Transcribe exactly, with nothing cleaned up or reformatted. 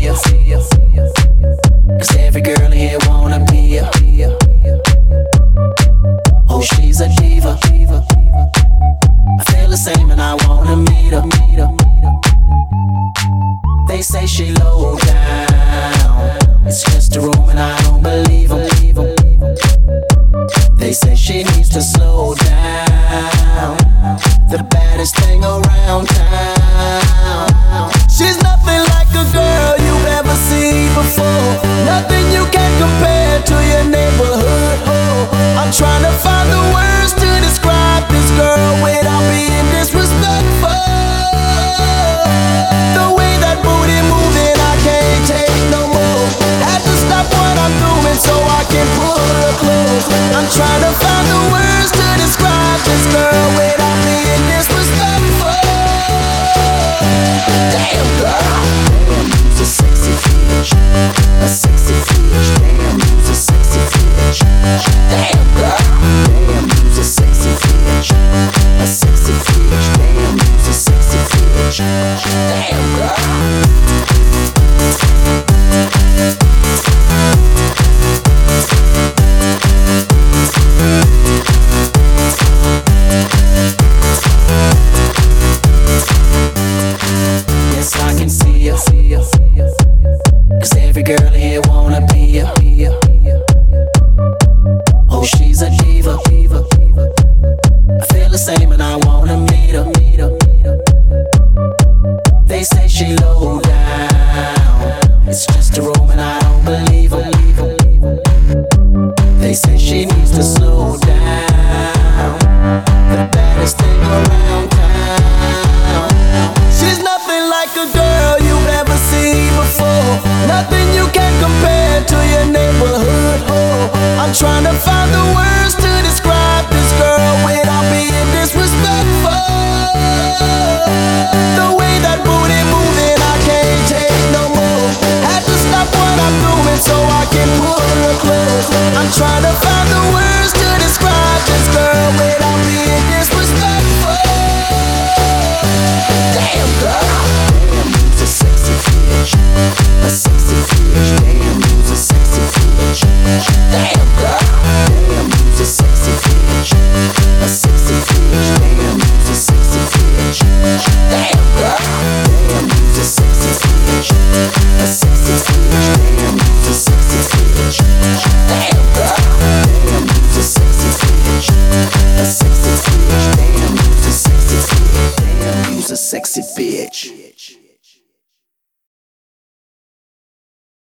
ya. Cause every girl in here wanna be ya. Oh, she's a diva. I feel the same and I wanna meet her. They say she low down, it's just a room and I don't believe them. They say she needs to slow down, the baddest thing around town. She's nothing like a girl you've ever seen before, nothing you can compare to your neighborhood. I'm trying to find the words to describe this girl without being disrespectful. The way that booty moving, I can't take no more. Had to stop what I'm doing so I can pull her close. I'm trying to find the words to describe this girl without being disrespectful. Damn girl, damn, you's a sexy bitch, a sexy bitch. Damn, you's a sexy bitch. Damn girl, damn, you's a sexy bitch, a sexy bitch. Damn, you's a sexy bitch. Damn girl. Yes, I can see ya. Cause every girl here wanna be ya. Oh, she's a diva. I feel the same and I wanna meet her. They say she low down, it's just a room and I don't believe them. They say she needs to slow down, the baddest thing around town. She's nothing like a girl you've ever seen before, nothing you can compare to your neighborhood. I'm trying to find the words to describe this girl without being disrespectful. The way that booty moving, I can't take no more. Had to stop what I'm doing so I can pull her close. I'm trying to find the words to describe this girl without being disrespectful. Damn girl, damn, you's a sexy bitch, a sexy bitch. Damn, you's a sexy bitch. Damn girl, damn, you's a sexy bitch, a sexy bitch. Damn, you's a sexy bitch. Damn girl, damn, you's a sexy bitch, a sexy bitch. Damn, you's a sexy bitch. Damn girl, damn, you's a sexy bitch, a sexy bitch. Damn, you's a sexy bitch. Damn, you's a sexy bitch.